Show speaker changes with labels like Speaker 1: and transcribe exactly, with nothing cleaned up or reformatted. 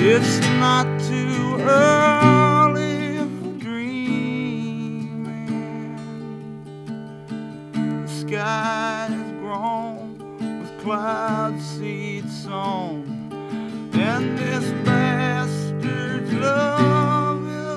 Speaker 1: It's not too early for dreaming. The sky has grown with cloud seed sown, and this